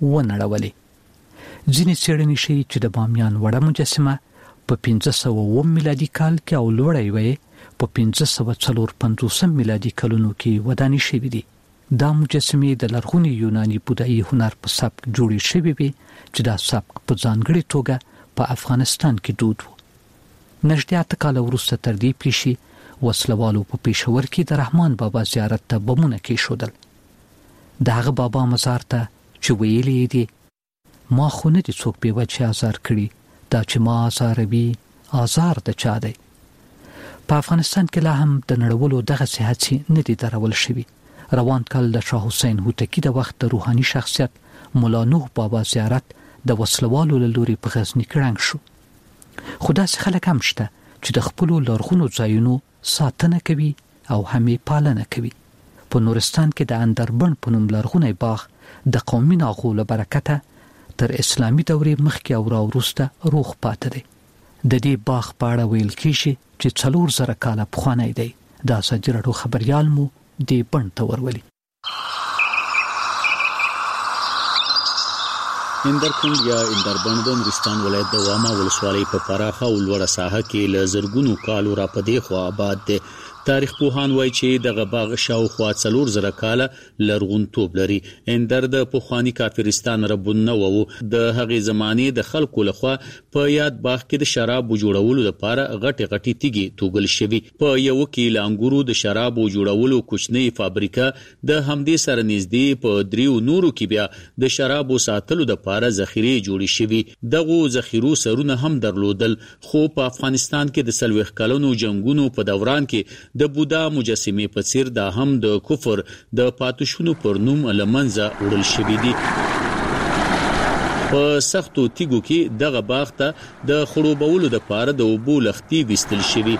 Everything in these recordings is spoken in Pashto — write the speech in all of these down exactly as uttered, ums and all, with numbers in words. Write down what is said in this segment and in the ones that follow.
ونړولې. ځینې څېړنې ښیي چې د بامیان وړه مجسمه په پنځه سوه اووم میلادي کال کې او لوړه یې په پنځه سوه څلور پنځوسم میلادي کلونو کې ودانې شوې دي. دا مجسمې د لرغوني یوناني بودایي هنر په سبک جوړې شوې وي چې دا سبک په ځانګړې توګه په افغانستان کې دود و. نږدې اته کاله وروسته تر دې پیښې وسلوالو په پېښور کې د رحمان بابا زیارت ته بمونه کېښودل. د هغه بابا مزار ته چې ویلي دي ما خو نه دي څوک بې وجهې ازار کړي، دا چې ما ازاروي ازار د چا دی. په افغانستان کې لا هم د نړولو دغسې هڅې نه دي درول شوي. روان کال د شاه حسین هوتکی د وخت د روحاني شخصیت مولا نوح بابا زیارت د وسلوالو له لوري په غزني کې ړنګ شو. خو داسې خلک هم شته چې د خپلو لرغونو ځایونو ساتنه کوي او هم یې پالنه کوي. په نورستان کې د اندربن په نوم لرغونی باغ د قومي ناغو له برکته تر اسلامي دورې مخکې او راوروسته روغ پاتې دی. د دې باغ په اړه ویل کېږي چې څلور زره کاله پخوانی دی. د ازادي راډیو خبریال مو دې بڼ ته ورولي. اندرکند یا اندربن د نورستان ولایت د واما ولسوالۍ په پراخه او لوړه ساحه کې له زرګونو کالو را پدې خوا آباد دی. تاریخ پوهان وایي چې دغه باغ شاوخوا څلور زره کاله لرغونتوب لري. اندر د پخواني کافرستان ربونه وو. د هغې زمانې د خلکو لخوا په یاد باغ کې د شرابو جوړولو لپاره غټې غټې تیږې توږل شوي. په یو کې له انګورو د شرابو جوړولو کوچنۍ فابریکه د همدې سره نږدې په دریو نورو کې بیا د شرابو ساتلو لپاره ذخیرې جوړې شوي. دغه ذخیرو سرونه هم درلودل. خو په افغانستان کې د څلوېښت کلونو جنګونو په دوران کې د بودا مجسمې په څیر دا هم د کفر د پاتوشونو پر نوم لمنځه وړل شوي دي. په سختو تیګو کې دغه باغ ته د خړوبولو لپاره د اوبو لختي ویستل شوي.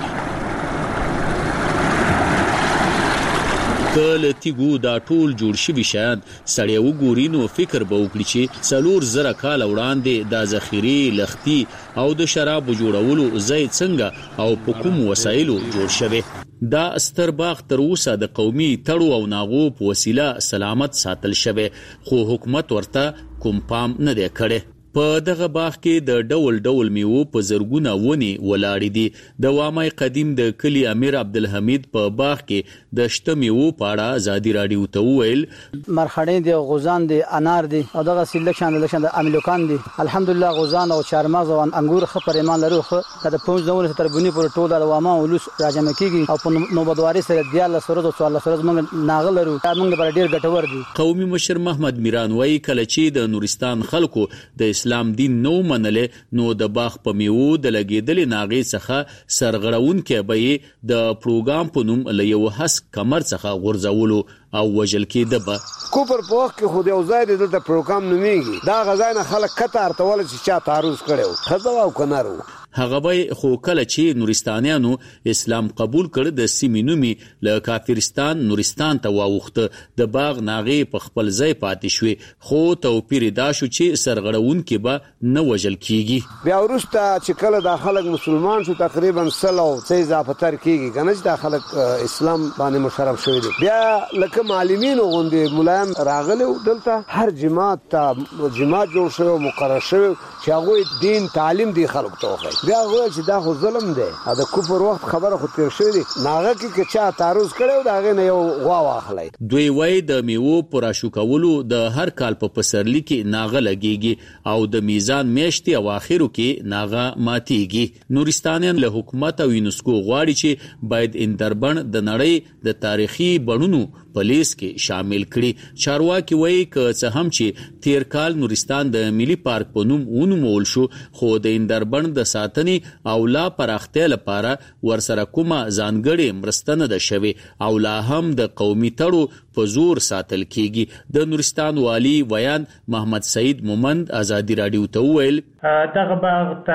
کله تیګو دا ټول جوړ شوي شیان سړی وګوري نو فکر به وکړي چې څلور زره کاله وړاندې دا ذخیرې لختي او د شرابو جوړولو ځای څنګه او په کوم وسایلو جوړ شوی. دا ستر باغ تر اوسه د قومي تړو او ناغو په وسیله سلامت ساتل شوی، خو حکومت ورته کوم پام نه دی کړی. په دغه باغ کې د ډول ډول میوو په زرګونه ونې ولاړې دي. د وامای قدیم د کلی امیر عبدالحمید په باغ کې د شته میوو په اړه ازادي راډیو ته وویل مرخړې دي، غوزان دي، انار دي او دغه سیلکشن لکشن د امیلوکان دي. الحمدلله غوزان او چارمغز او انګور خ پر ایمان لرو. خو د پونځ نور تر بونی پر ټول د واما ولوس راجمه کیږي او په نوبدواري سره دیاله سره د څوال سره موږ ناغلرو موږ بر ډیر ګټور دي. قومي مشر محمد میران وایي کله چې د نورستان خلکو د اسلام دین نو منله نو د باغ په میوو د لګیدلې ناغې څخه سرغړون کې به د پروګرام په نوم له یو حس کمر څخه غورځولو او وجل کې دبه کوپر په وخت کې خو د وزای د پروګرام نومېږي. دا غزاین خلک کته ارتول چې چا تعرض کړو خزا او کنارو. هغه به خو کله چې نورستانیانو اسلام قبول کړ د سیمې نومي له کافرستان نورستان ته واوښته. د باغ ناغې په خپل ځای پاتې شوې، خو توپیر دا شو چې سرغړون کې به نه وجل کیږي. بیا وروسته چې کله دا خلک مسلمان شو تقریبا سلو څه اضافه تر کیږي کنه چې دا خلک اسلام باندې مشرف شوی دي. بیا لکه معلمین غوندې مولایان راغلي دلته هر جماعت ته جماعت جوړ شوی مقرر شوی چې هغه دین تعلیم دی خلکو ته وخی. بیا وایي چې دا خو ظلم دی. دا کوپر وخت خبره خو تیر شوی دی. ناغه کې چې چا تعرض کړو دا غي نه یو غوا واخلای. دوی وایي د میوو پر اشو کولو د هر کال په پسرلی کې ناغه لګيږي او د میزان میاشتې او اخرو کې ناغه ماتيږي. نورستانیان له حکومت او یونسکو غواړي چې باید اندربن د نړۍ د تاریخي بڼونو پولیس کې شامل کړي. چارواکي وایي که څه هم چې تیر کال نورستان د ملي پارک په نوم ونومول شو، خو د اندربن د ساتنې او لا پراختیا لپاره ورسره کومه ځانګړې مرسته نه ده شوې او لا هم د قومي تړو په زور ساتل کیږي. د نورستان والی ویان محمد سعید مومند ازادي راډیو ته وویل دغه باغ ته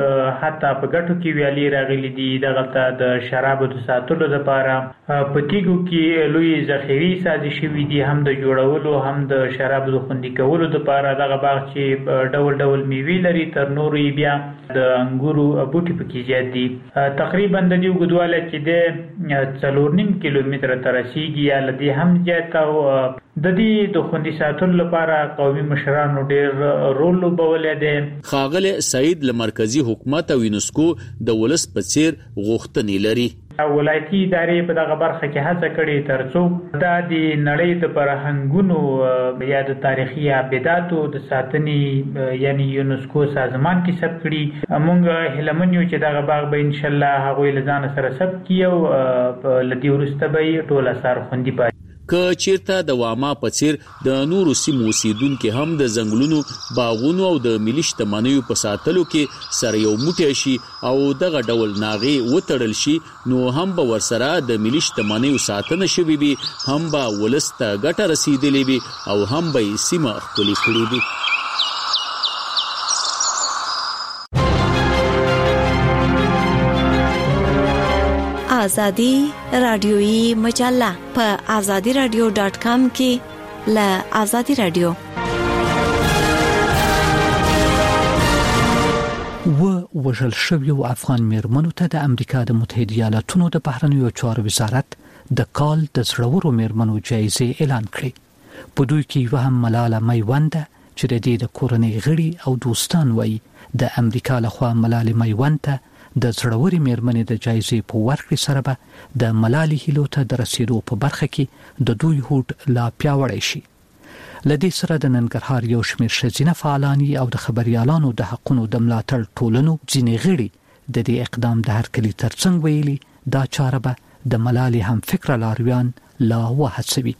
حتی په ګټو کې ویالي راغلي دي. دغه ته د شرابو د ساتلو لپاره په تیګو کې لوی ذخیرې سازي شوي دي، هم د جوړولو هم د شرابو د خوندي کولو لپاره. دغه باغ چې ډول ډول میوې لري، تر نورو یې بیا د انګورو بوټي پکې زیات دي. تقریبا د دې اوږدوالی چې د څلور نیم کیلومتره ته رسیږي یا له دې هم زیات او د دې د خوندي ساتلو لپاره قومي مشرانو ډېر رول لوبولی دی. ښاغلی سعید له مرکزي حکومت او یونسکو د ولس په څیر غوښتنې لري. ولایتي ادارې په دغه برخه کې هڅه کړې ترڅو دا د نړۍ د فرهنګونو یا د تاریخي ابداتو د ساتنې یعنی یونسکو سازمان کې ثبت کړي. موږ هیله یو چې دغه باغ به ان شاء الله هغوی له ځانه سره ثبت کړي او له دې وروسته به ټول اثار خوندي پاتې. که چیرته د واما په څیر د نورو سیمو اوسیدونکو هم د ځنګلونو باغونو او د ملي شتمنیو په ساتلو کې سره یو موټی شي او دغه ډول ناغې وتړل شي نو هم به ورسره د ملي شتمنیو ساتنه شوي وي، هم به ولس ته ګټه رسیدلې وي او هم به یې سیمه ښکلې کړې وي. آزادی رادیویی مجله په آزادی رادیو ډاٹ کام کې له آزادی رادیو و وژل شویو افغان میرمنو ته د امریکا د متحده ایالاتونو د بهرنیو چارو وزارت د کال د زړورو میرمنو جایزې اعلان کړې. په دوی کې یو هم ملاله میوند چې د دې د کورنۍ غړي او دوستان وایي د امریکا لخوا ملاله میوند ته د زړوري میرمنې د جایزې په ورکړې سره به د ملالۍ هیلو ته د رسیدو په برخه کې د دوی هوډ لا پیاوړی شي. لدې سره د ننګرهار یو شمېر ښځینه فعالانې او د خبریالانو د حقونو د ملاتړ ټولنو ځینې غړي د دې اقدام د هرکلي ترڅنګ ویلي دا چاره به د ملالۍ هم فکر لارویان لا وهڅوي.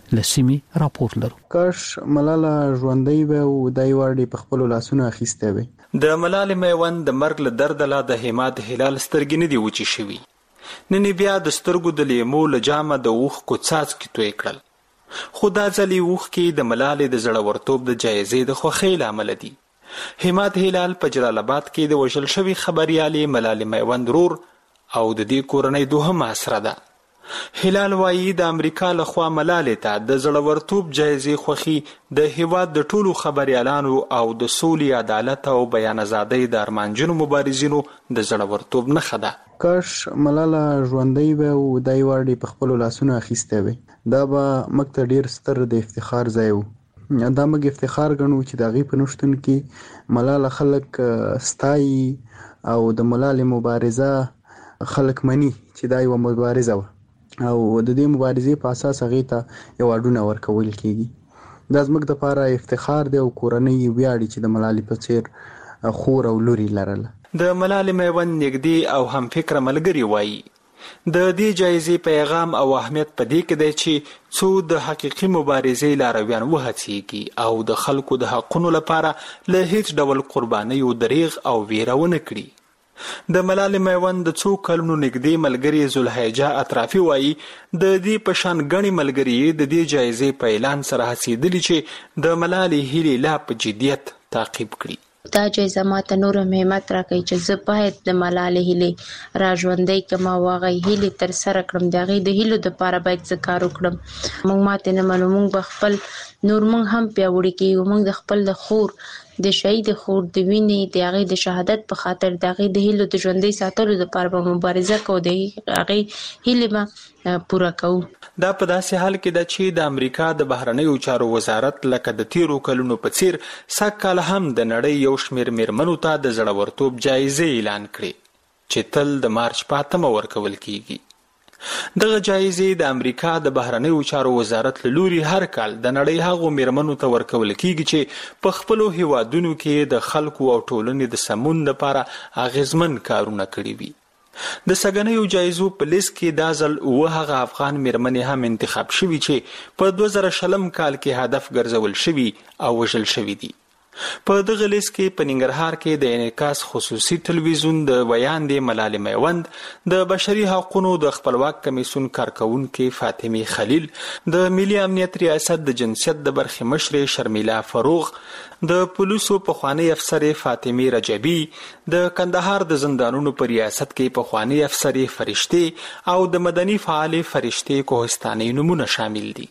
لسیمې راپور لرو. کاش ملاله ژوندۍ وه او دا یې وړې په خپلو لاسونو اخیستی وی. د ملالې میوند د مرګ له درده لا د همت هلال سترګې نه دي وچې شوي. نن بیا د سترګو د لیمو له جامه د اوښکو څاڅکي توی کړل. خو دا ځل یې اوښکې د ملالې د زړورتوب د جایزې د خوښۍ له امله دي. همت هلال په جلال آباد کې د وژل شوي خبریالې ملالې میوند رور او د دې کورنۍ دوهمه اسره ده. هلال وایي د امریکا لخوا ملالې ته د زړورتوب جایزې خوښي د هیواد د ټولو خبریالانو او د سولې، عدالت او بیان ازادۍ د ارمانجنو مبارزینو د زړورتوب نښه ده. کاش ملاله ژوندۍ وه او دا یې وړې په خپلو لاسونو اخیستی وی. دا به موږ ته ډېر ستر د افتخار ځای و. دا موږ افتخار ګڼو چې د هغې په نشتون کې ملاله خلک ستایي او د ملالې مبارزه خلک مني چې دا یوه مبارزه وه او د دې مبارزې په اساس هغې ته یو اډونه ورکول کېږي. دا زموږ دپاره افتخار دی او کورنۍ ویاړي چې د ملالې په څېر خور او لوري لرله. د ملالې میوند نږدې او هم فکره ملګري وایي د دې جایزې پیغام او اهمیت په دې کې دی چې څو د حقیقي مبارزې لارویان وهڅېږي او د خلکو د حقونو لپاره له هیڅ ډول قربانیو دریغ او ویره ونه کړي. د ملالې میوند د څو کلونو نږدې ملګري ذوالحجه اطرافي وایي د دې په شان ګڼې ملګري د دې جایزې په اعلان سره هڅېدلي چې د ملالې هیلې لا په جدیت تعقیب کړي. دا جایزه ماته نور هم همت راکوي چې زه باید د ملالې هیلې را ژوندۍ کړم او هغې هیلې ترسره کړم. د هغې د هیلو دپاره باید زه کار وکړم. موږ ماتې نه منو، موږ به خپل نور موږ هم پیاوړي کېږو. موږ د خپل د خور د شهید خور د وینې د هغې د شهادت په خاطر د هغې د هیلو د ژوندۍ ساتلو دپاره به مبارزه کوو، د هغې هیلې به پوره کوو. دا په داسې حال کې ده چې د امریکا د بهرنیو چارو وزارت لکه د تیرو کلونو په څیر سږ کال هم د نړۍ یو شمېر میرمنو ته د زړورتوب جایزې اعلان کړې چې تل د مارچ په اتمه ورکول کیږي. دغه جایزې د امریکا د بهرنیو چارو وزارت له لوري هر کال د نړۍ هغو میرمنو ته ورکول کیږي چې په خپلو هیوادونو کې د خلکو او ټولنې د سمون لپاره اغیزمن کارونه کړي وي. د سږنیو جایزو په لیست کې دا ځل اوه هغه افغان میرمنې هم انتخاب شوي چې په دوه زره شلم کال کې هدف ګرځول شوي او وژل شوي دي. په دغه لیست کې په ننګرهار کې د انعکاس خصوصي تلویزیون د ویاندې ملالې میوند، د بشري حقوقو د خپلواک کمیسیون کارکونکې فاطمه خلیل، د ملي امنیت ریاست د جنسیت د برخې مشرې شرمیلا فروغ، د پولیسو پخوانی افسر فاطمه رجبی، د کندهار د زندانونو په ریاست کې پخوانی افسر فرشته او د مدني فعال فرشته کوهستاني نمونه شامل دي.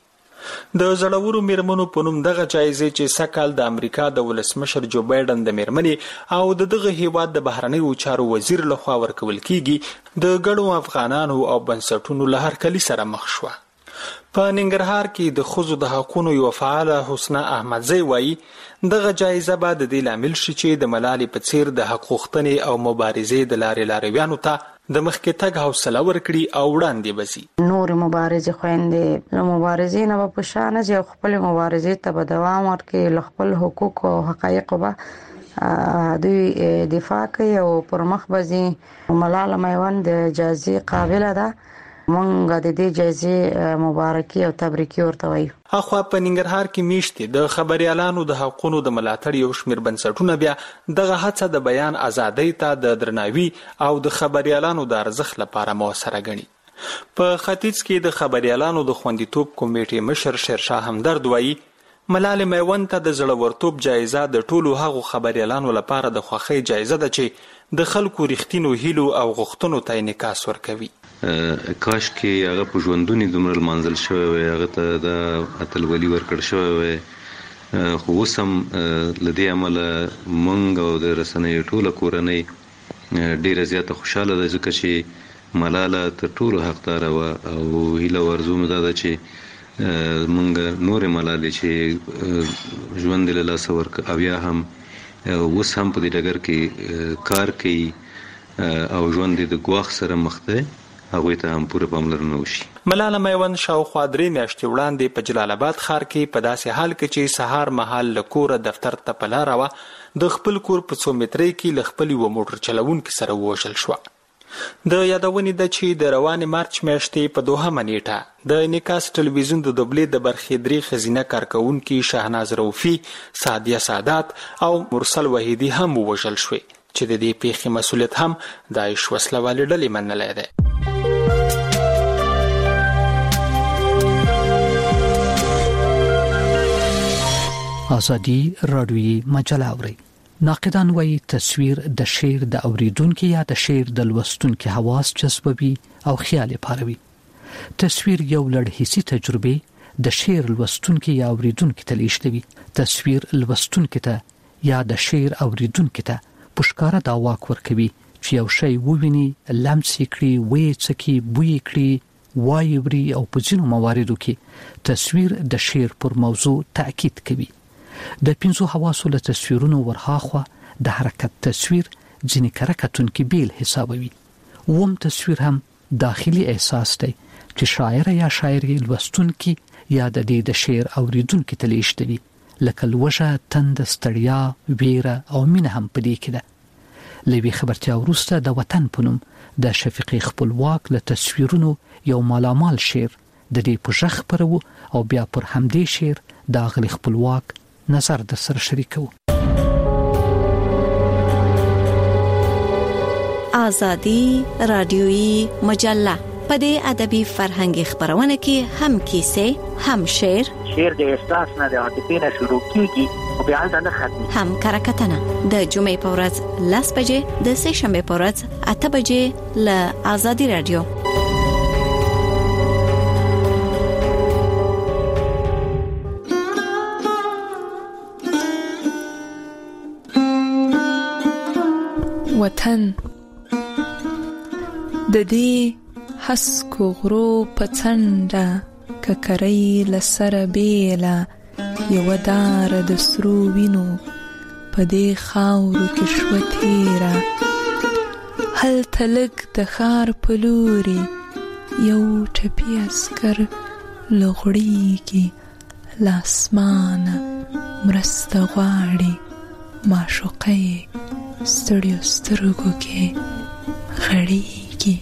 د زړورو میرمنو په نوم دغه جایزې چې سږکال د امریکا د ولسمشر جو بایډن د میرمنې او د دغه هیواد د بهرنیو چارو وزیر لخوا ورکول کیږي، د ګڼو افغانانو او بنسټونو له هرکلي سره مخ شوه. په ننګرهار کې د ښځو د حقونو یو فعاله حسنه احمدزی وایي دغه جایزه به د دې لامل شي چې د ملالۍ په څیر د حق غوښتنې او مبارزې د لارې لارویانو ته د مخکې تګ حوصله ورکړي او وړاندې بځي. نور مبارزې خويندې له مبارزې نه په شان چې خپل مبارزې ته به دوام ورکړي، له خپل حقوق او حقایق به دوی دفاع کوي او پر مخ بځي. ملاله میوند د جایزې قابله ده، مونږ د دې جایزې مبارکي او تبریکي ورته وایو. اخوا په ننګرهار کې میشتې د خبريالانو د حقوقو د ملاتړ یو شمېر بنسټونه بیا دغه هڅه د بیان ازادۍ ته د درناوي او د خبريالانو د ارزښت لپاره موثره ګڼي. په ختیځ کې د خبريالانو د خوندیتوب کمیټې مشر شیرشاه همدرد وایي ملالۍ میوند ته د زړورتوب جایزه د ټولو هغو خبريالانو لپاره د خوښۍ جایزه ده چې د خلکو رښتینو هیلو او غوښتنو ته انعکاس ورکوي. کاش کې هغه په ژوندونی دومره منزل شوی وي، هغه ته د اتلولي ورکړ شوی وي، خو اوس هم لدې عمله مونږ او د رسنیو ټوله کورنۍ ډیره زیاته خوشاله ده ځکه چې ملاله تر ټولو حقداره وه او هیله ورزو مې دا ده چې مونږ نورې ملالې چې ژوند یې له لاسه ورکړ او یا هم اوس هم په دې ډګر کې کار کوي او ژوند یې د ګواښ سره مخ دی، هغوی ته هم پوره پاملرنه وشي. ملاله میوند شاوخوا درې میاشتې وړاندې په جلال آباد ښار کې په داسې حال کې چې سهار مهال له کوره دفتر ته په لاره وه د خپل کور په څو مترۍ کې له خپل یوه موټر چلوونکي سره ووژل شوه. د یادونې ده چې د روانې مارچ میاشتې په دوهمه نیټه د انعکاس ټلویزیون د دوبلې د برخې درې ښځینه کارکوونکي شهناز روفي، سعدیه سادات او مرسل وحیدي هم ووژل شوې چې د دې پیښې مسؤلیت هم د داعش وسله والې ډلې منلی دی. ازادي راډیویي مجله اوري. ناقدان وایي تصویر د شعر د اوریدونکو یا د شعر د لوستونکو حواس جذبوي او خیال پاروي. تصویر یو لړ حسي تجربه د شعر لوستونکو یا اوریدونکو ته لیږدوي. تصویر لوستونکو ته یا د شعر اوریدونکو ته پښکاره دا واک ورکوي چې یو شی وویني، لمس کړي، وې څکي، بوی کړي، وایوري او په ځینو مواردو کې تصویر د شعر پر موضوع تاکید کوي. د پنځو حواسو له تصویرونو ورهاخوا د حرکت تصویر ځینې کره کتونکي بیل حسابوي. وم تصویر هم داخلي احساس دی چې شاعر یا شاعري لوستونکي یا د دې د شعر اوریدونکو ته لیږدوي، لکه لوږه، تند، ستړیا، ویره او مینه هم په دې کې ده. لوی خبرتیا وروسته د وطن په نوم د شفیقي خپلواک له تصویرونو یو مالامال شعر د دې په ژغ خپرو او بیا پر همدې شعر د اغلي خپلواک نظر در سره شریکو. ازادي راډیویي مجله په دې ادبي فرهنګي خبرونه کې هم کیسې، هم شعر شعر د احساس نه د عاطفې نه شروع کیږي او بیا نه ختمي، هم کرکټنه د جمعې په ورځ لس بجې، د سه شنبه په ورځ اته بجې له ازادي رادیو. وطن د دې حسکو غرو پڅنډه ککرې لسره بیلا یو دار د سرو وینو په دې خاورو کې شو تیرا هل تلک د خار پلوري یو ټپي اسکر لغړیږي لاسمانه مرسته غواړي معشوقه ستړیو سترګو کې غړیږي.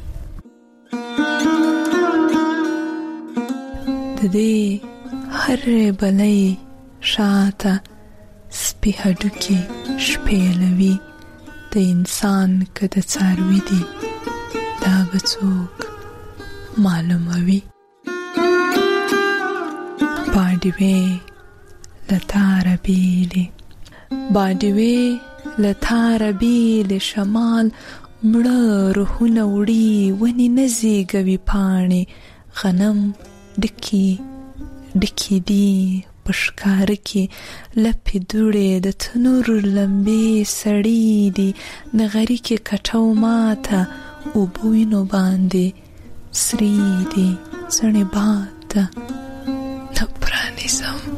د دې هر بلې شاته سپي هډوکي شپېلوي د انسان که د څاروي دي دا به څوک معلوموي. باډوې له تاره بیلې باډوې له تاره بیلې شمال مړه روحونه وړي ونې نه زیږوي پاڼې غنم ډکي ډکي دي په ښکاره کې لپې دوړې د تنور لمبې سړې دي نغري کې کټو ماته اوبه وینو باندې سرې دي څڼې باد ته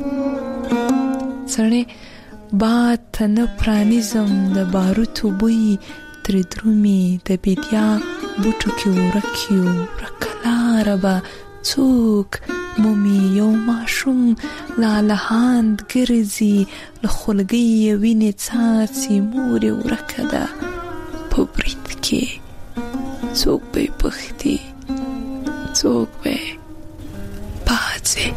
سړی باد ته نه پرانیزم د باروتو بوی تر درومي د بیدیا بوټو کې ورکیو ورکلاره به څوک مومي یو ماشوم لالهاند ګرځي له خولګۍ وینې څاڅي مورې ورکه ده په برید کې څوک به یې پښتي څوک به یې پاڅي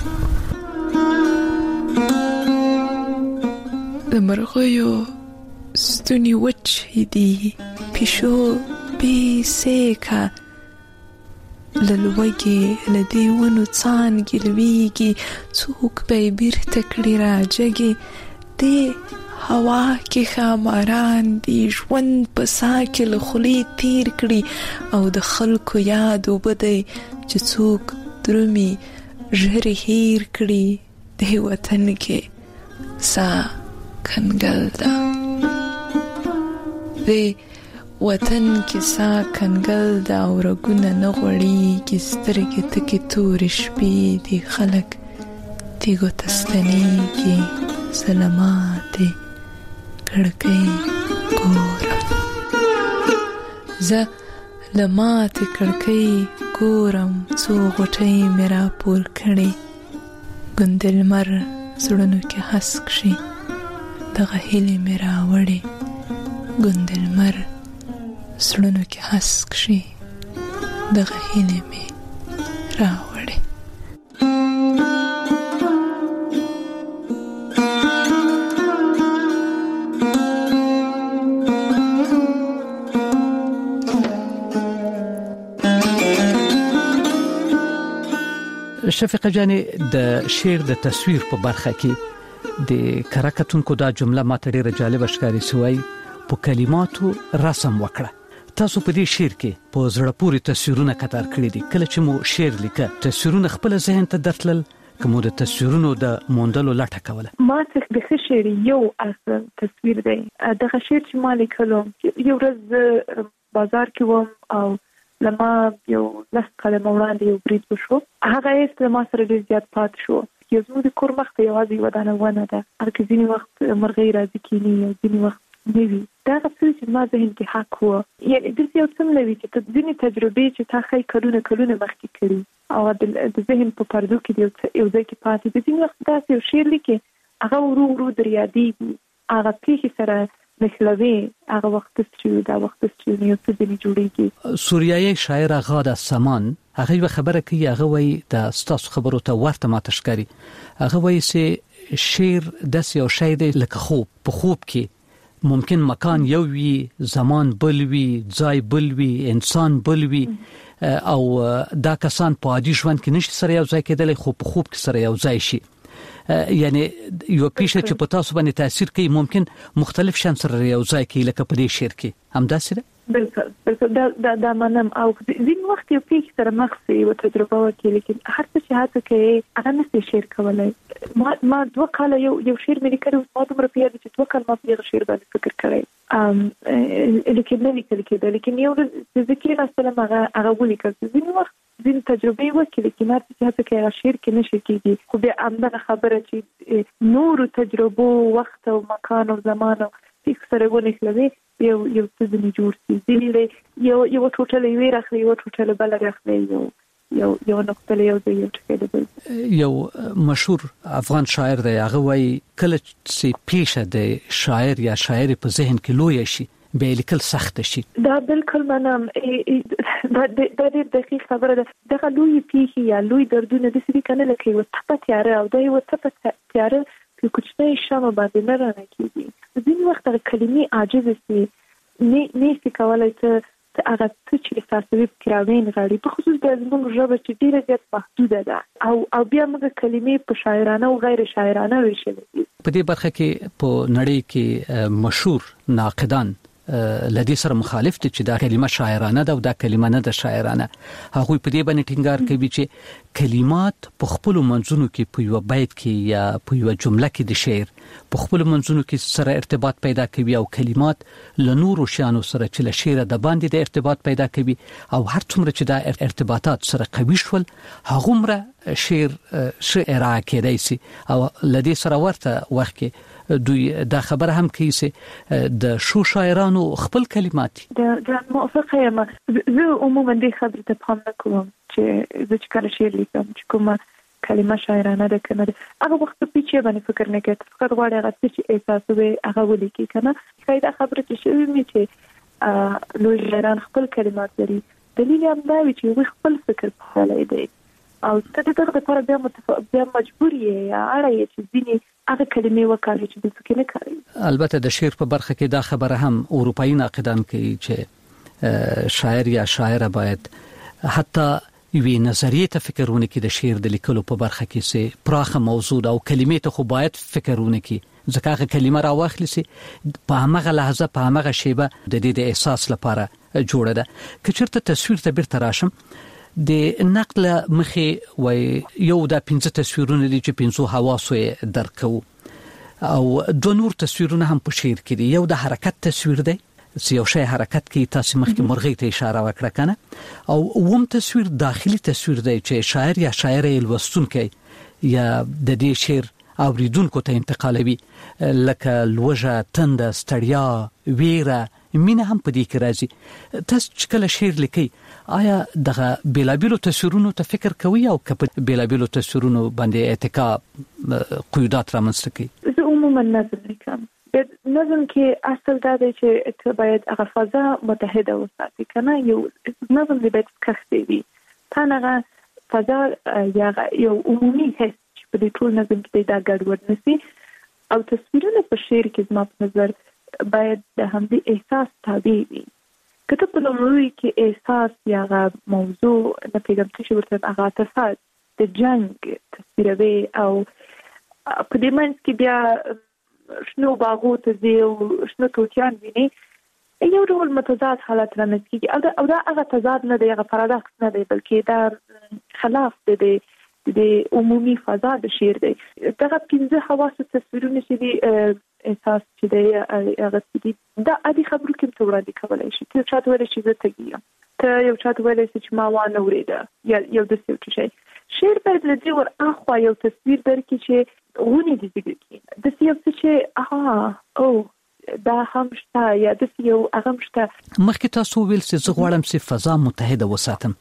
د مرغیو ستوني وچې دي پیشو بې سیکه له لوږې له دې ونو څانګې لویږي څوک به یې بیرته کړي راجګې دې هوا کې ښاماران دي ژوند په ساه کې له خولې تیر کړي او د خلکو یاد اوبه دی چې څوک درومي ژرې هیر کړي دې وطن کې ساه کنګل ده دې وطن کې ساه کنګل ده او رګونه نه غوړېږي سترګې تکې تورې شپې دي خلک تیږو ته ستنېږي زه له ماتې کړکۍ ګورم زه له ماتې کړکۍ ګورم څو غوټۍ مې راپور کړې ګوندې لمر زړونو کې هسک شي دغه هیلې مې راوړې ګوندې لمر زړونو کې هسک شي دغه هیلې مې راوړې شفیقه جانې د شعر د تصویر په برخه کې د کراکتونکو دا جمله ماته ډیره جالبه ښکاري سوی په کلماتو رسم وکړه تاسو په دې شعر کې په زړه پورې تصویرونه کتار کړی دي کله چې مو شعر لیکه تصویرونه خپل ذهن ته درتلل کوم د تصویرونو د موندلو لټه کوله ما ته د شعر یو اصل تصویر دی دغه شعر چې ما لیکلو یو ورځ بازار کې وم او لما یو لس کلمه وړاندې یو برید وشو هغه یې ما سره ډېر زیات پات شو یو زموږ د کور مخ ته یوازې یوه دانه ونه ده هلته ځینې وخت مرغۍ راځي کیني او ځینې وخت نه وي دا هغه څه چې ما ذهن کې حق و یعنې داسې یو څه نه وي چې ځینې تجربې چې تا ښایي کلونه کلونه مخکې کړي او د ذهن په پردو کې یو ځای کې پاتې دي ځینې وخت داسې یو شعر لیکې هغه ورو ورو در یادېږي هغه پېښې سره نښلوي هغه وخت چې دا وخت چې یو څه ځینې جوړېږي سوریایي شاعر غاده سامان هغه یو خبره کوي هغه وایي د ستاسو خبرو ته ورته ماته ښکاري هغه وایي چې شعر داسې یو شی دی لکه خوب په خوب کې ممکن مکان یو وي زمان بل وي ځای بل وي انسان بل وي او دا کسان په عادي ژوند کې نشي سره یو ځای کېدلی خو په خوب کې سره یو ځای شي یعنی یو پیښه چې په تاسو باندې تاثیر کوي ممکن مختلف شان سره یو ځای کې لکه په دې شعر کې همداسې ده بالکل بالکل دا دا دا منم او ځین وخت یو پیښه سره مخ سي او تجربه وکړي لیکن هر څه چې هڅه کوي هغه نشي شعر کولای ما ما دوه کاله یو یو شعر مې لیکلو ما دومره پیاده چې دوه کاله ما په دې شعر باندې فکر کړی ام لیکن نه لیکل کېده لیکن یو ذکر اصلا هغه هغه ولیکل ځین وخت ځین تجربه وکړي لیکن هر څه چې هڅه کوي هغه شعر کې نشي کېږي خو بیا همدغه خبره چې نور تجربه وخت او مکان او زمان او هیڅ سره ونښلوي یو یو څه ځینې جوړ شي ځینې یو یو ټوټه یې راخلي یو ټوټه بل راخلي یو یو یو نقطه یو ځای یو ټکی دی یو مشهور افغان شاعر دی هغه وایي کله چې پیښه د شاعر یا شاعر په ذهن کې لوی شي به لیکل سخت شي دا بالکل منم دا د دې دقیق خبره ده دغه لوی پیښه یا لوی دردونه د سړي کنه لکه یو څه تیاره او دا یو څه تیاره په کوچنۍ شمه باندې نه رانه کیږي ځینې وخت هغه کلمې عاجزه سي نه نه سي کولای ته هغه څه چې تاسو کراوین غړي په خصوص د زموږ ژبه چې ډیره زیات محدوده ده او او بیا موږ کلمې په شاعرانه او غیر شاعرانه ویشل دي په دې برخه کې په نړۍ کې مشهور ناقدان لدی سره مخالف دي چې دا کلمه شاعرانه ده او دا کلمه نه ده شاعرانه هغه په دې باندې ټینګار کوي چې کلمات په خپل منځونو کې په یو بیت کې یا په یو جمله کې د شعر په خپل منځونو کې سره ارتباط پیدا کوي او کلمات له نورو شانو سره چې له شعر د باندې د ارتباط پیدا کوي او هر څومره چې دا ارتباطات سره قوي شول هغومره شعر شعر کېدای شي او لدې سره ورته وخت کې دوی دا خبره هم کوي چې د شو شاعرانو خپل کلمات د موافقه یم زه عموما دې خبرې ته پام نه کوم چې زه چې کله شعر لیکم چې کومه کلمه شاعرانه ده کنه هغه وخت په پیچې باندې فکر نه کوي فقط غواړي هغه چې احساس وي هغه ولیکي کنه خیدا خبره چې شوی می چې لوی شاعران خپل کلمات لري دلیل هم دا وي چې خپل فکر په حاله دی او ته دغه لپاره بیا متفق بیا مجبور یې یا اړه چې ځینې هغه کلمې وکړي چې د څه نه کوي. البته د شعر په برخه کې دا خبره هم اروپایي ناقدان کوي چې شاعر یا شاعره باید حتی یوې نظریه ته فکرونه کې د شعر د لیکلو په برخه کې سه پراخه موضوع او کلمې ته خو باید فکرونه کې ځکه هغه کلمه راوخلی سي په هغه لحظه په هغه شیبه د دې د احساس لپاره جوړه ده. که چېرته تصویر ته بیرته راشم د نقل مخې وای یو د پنځه تصویرونه دي چې پنځو حواسو درکو او دوه نور تصویرونه هم په شعر کې دي. یو د حرکت تصویر دی یو شی حرکت کې تاسو مخکې مرغۍ ته اشاره وکړه کنه او ووم تصویر داخلي تصویر دی چې شاعر یا شاعره لوستونکي یا د دې شعر اوریدونکو ته انتقالوي لکه لوجه تند ستړیا ویره مینه هم په دې کې راځي. تاسو چې کله شعر لیکي آیا دغه بیلابیلو تصویرونو ته فکر کوي او که په بیلابیلو تصویرونو باندې اتکا قیودات رامنځته کوي؟ زه عموما نظم لیکم. نظم کې اصل دا دی چې ته باید هغه فضا متحده وساتې کنه یو نظم دی باید کښته وي تنه فضا یا یو عمومي حس چې په دې ټول نظم کې دا ګډوډ نشي او تصویرونه په شعر کې زما په نظر باید د همدې احساس تابع وي. کته په لومړی کې احساس یا موضوع نه پیغام څه ورته هغه تصاد د جنگ تصویروي او په دې منځ کې بیا شنو باغو ته زی او شنو توتیان ویني یو ډول متضاد حالت رامنځته کیږي او دا او دا هغه تضاد نه دی هغه پارادوکس نه دی بلکې دا خلاف دی د عمومي فضا د شعر دی. دغه پنځه حواس تصویرونه چې دی احساس چې دی هغه دي دا ادي خبرو کې څه وړاندې کولای شي چې چاته ویل شي زه تګیم ته یو چاته ویل شي چې ما وانه ورېده یا یو د څه شي شعر باید له دې ور اخوا یو تصویر درکې چې ونی دي دې د څه یو چې اها او دا هم شته یا د څه یو هغه شته. مخکې تاسو ویل چې زه غواړم چې فضا متحده وساتم.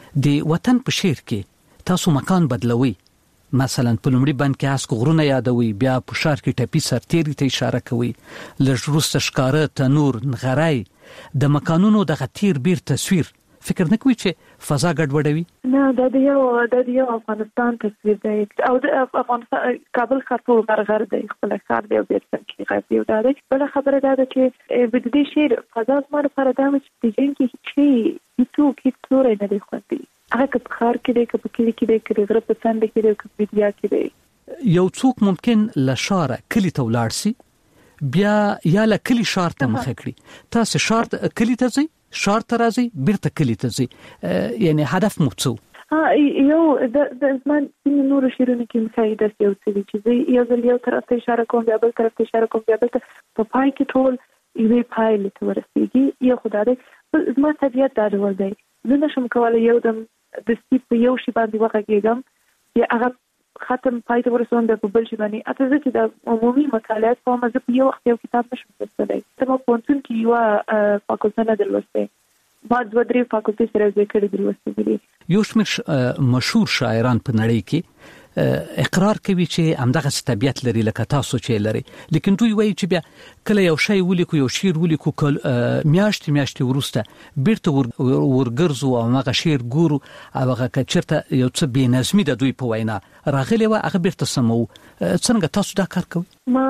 د وطن په شعر کې تاسو مکان بدلوي مثلا په لومړي بند کې اسکو غرونه یادوي بیا په شار کې ټپي سرتيري ته اشاره کوي لږ وروسته ښکاره تنور نغرای د مکانونو د غتیر بیر تصویر فکر نه کوي چې فضا ګډوډوي؟ نه دا د یو د یو افغانستان تصویر دی او د افغانستان کابل خاطر غرغر دی خپل ښار دی او د څنګه غږ دی دا دی بل خبره دا ده چې د دې شعر فضا زموږ لپاره دا چې د جنګ کې چې هیڅ کې څورې نه دی خوندي هغه که خار کې دی که په کلی کې دی که غره په سند کې دی که په بیا کې دی. یو څوک ممکن لشاره کلی ته ولاړ سي بیا یا له کلی شار ته مخ کړي تاسو شار کلی ته ځي شار ته راځي بیرته کلی ته ځي یعنی هدف مو څه؟ ها یو د زمان نور شیرونه کې مساعده یو څه چې یو ځل یو طرف ته اشاره کوم بیا بل طرف ته اشاره کوم بیا بل ته په پای کې ټول یوې پای ته ورسیږي یو خدای دې زما طبیعت دا ډول دی زه نشم کولای یو دم د سپیډ په یو شی باندې وغږیږم یا هغه ختم پای ته ورسوم د په بل شي باندې اته ځکه د عمومي مطالعات په مزه په یو وخت یو کتاب نشم لوستلی. ته په پونتون کې یو فاکولټه نه درلوسته ما دوه درې فاکولټې سره ذکر درلوستلې. یو شمېر مشهور شاعران په نړۍ کې اقرار کوي چې همدغه طبيعت لري لکه تاسو چې لري لیکن دوی وایي چې بیا کله یو شی ولیکو یو شعر ولیکو میاشتې میاشتې ورسته بیرته ورګرځو او هغه شعر ګورو او هغه کچرته یو څه بې نظمي د دوی په وینا راغلی و هغه بیرته سمو. څنګه تاسو دا کار کوئ؟ ما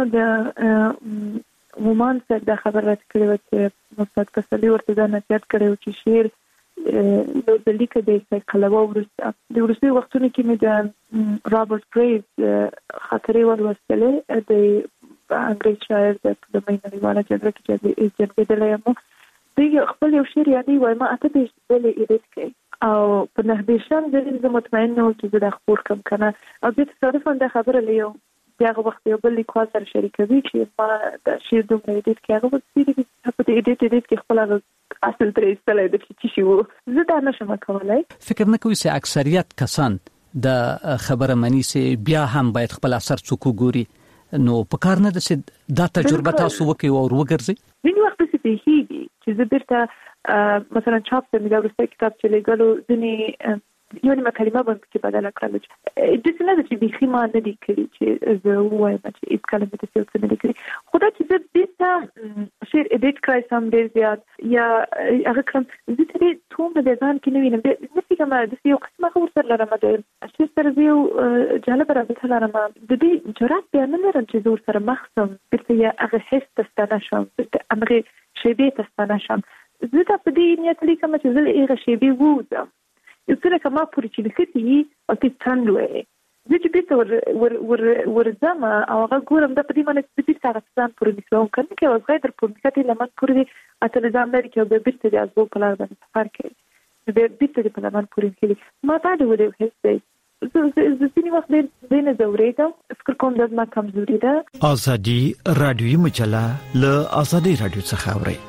د ومان سره د خبره کړې و چې مثبت کسلی ورته دا نصیحت کړو چې شعر نو د لیکه د کلمو ورسته د ورسته وختونو کې مې د رابرټ گریوز خاطرې ولوستلې د انګریز شاعر د لومړۍ نړیواله جګړه کې چې جنګېدلی یم دوی خپل یو شعر یادوي وایي ما اته دېرش ځلې ایډیټ کړی او په نهه دېرشم ځل زه مطمئن نه وم چې زه دا خپور کړم که نه او بیا تصادفا دا خبره له یو بیا هغه وخت یو بل لیکوال سره شریکوي چې ما دا شعر دومره ایډیټ کړی هغه وایي په دې ایډیټ ایډیټ کې خپل هغه اصل ترې ایستلی د چې شي و زه دا نشم کولی. فکر نه کوي چې اکثریت کسان د خبره منی سي بیا هم باید خپل اثر څوک ګوري نو په کار نه د دا تجربه تاسو وکي او ورګرځي ویني وخت څه پیږي چې زه بیرته مثلا چاپ ته مې دا ورسته کتاب چې لګلو ځنی یو نیمه کلمه باندې کې بدل کړل چې د څه نه چې بيخي ما نه دي کړی چې زه وایم چې هیڅ کلمه ته څه نه دي کړی خدای چې زه بیرته شعر اډیټ کړای سم ډیر زیات یا هغه کوم زه ته ټول د ځان کې نه وینم د فکر ما د یو قسمه خبر سره لرم د شعر سره یو جالب راځي لرم د دې جرأت بیان نه لرم چې زه سره مخسم بیرته یا هغه حس تستانه شم امره شیبه تستانه شم زه ته په دې نیت لیکم چې زه هغه شیبه ووزم یو څه کما پوری چې لکتي او ته تاندوي زه چې بیت ور ور ور ورزما او هغه ګورم د پدې باندې چې بیت هغه ځان پوری نشم کنه کې اوس غیر پر کته لمن پوری اته ځان لري چې به بیت د ازو په لار باندې سفر کوي به بیت د په لمن پوری کې ما ته د وډه هیڅ زه زه ځینې وخت د نه زورېدم فکر کوم د ما کمزوري ده ازادي رادیوي مجله له ازادي رادیو څخه اوري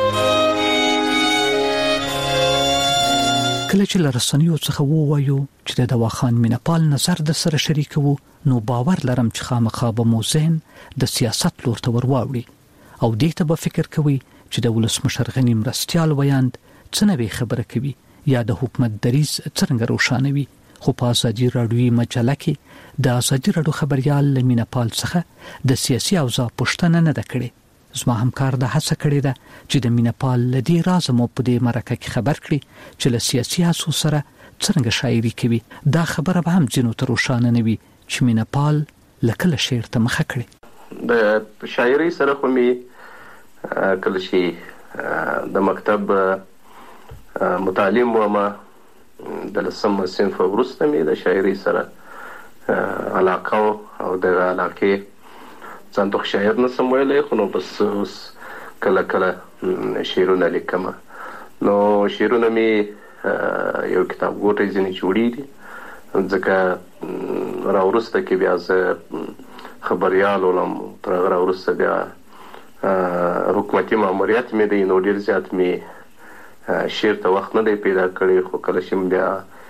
کله چې لرسنیو څخه ووایو چې د دواخان مینپال نظر د سره شریکو نو باور لرم چې خامخا به مو ذهن د سیاست لور ته ورواوړي او دې ته به فکر کوي چې د ولسمشر غنی مرستيال ویاند څه نوې خبره کوي یا د حکومت دریز څنګه روښانوي خو په ازادي رادیوي مجله کې د ازادي رادیو خبريال مینپال څخه د سیاسي اوضاع پوښتنه نه ده کړې زما همکار د هڅه کړې ده چې د مینپال لدی راز مو په دې مرکه کې خبر کړي چې له سیاسي اسو سره څنګه شاعري کوي دا خبره به هم ځینو تر روښانه نه وي چې مینپال لکه شعر ته مخه کړي د شاعري سره خو می کله شي د مکتب متعلم و ما د لسم صنف ورسته می د شاعري سره علاقه او د علاقه ځان ته شاعر نه سم ویلې خو نو بس اوس کله کله شعرونه لیکم نو شعرونه می یو کتاب ګوټی ځنی جوړی دي ځکه راورسته کې بیا زه خبريال ولم تر راورسته بیا حکومتي ماموریت می دی نو ډیر زیات می شعر ته وخت نه دی پیدا کړی خو کله شم بیا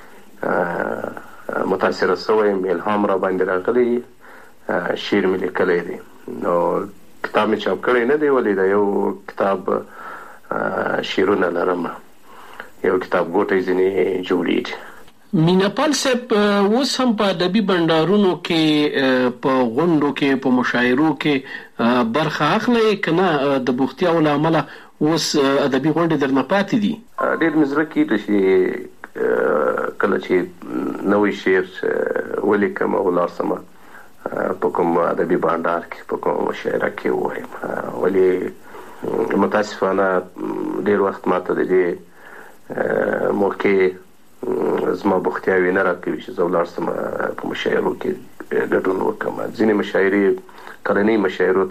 متاثر شوم الهام را باندې راغلی شعر می لیکلی دی نو کتاب می چاپ کړی نه دی ولې دا یو کتاب شعرونه لرم یو کتاب ګوټی ځنی جوړی مینپال صاحب اوس هم په ادبي بندرونو کې په غونډو کې په مشاعرو کې برخه اخلي کنه د بوختیا ول عمله اوس ادبي غونډې درنه پاتې دي ډېر مزره کې چې کله چې نوې شعر ولیکم او لارسمه په کوم ادبي بندر کې په کوم مشاعره کې وایم ولی متاسفانه ډېر وخت ماته د دې موقع زما بوختیاوي نه راکوي چې زه ولارسم په مشاعرو کې ګډون وکړم ځینې مشاعرې کلنۍ مشاعرو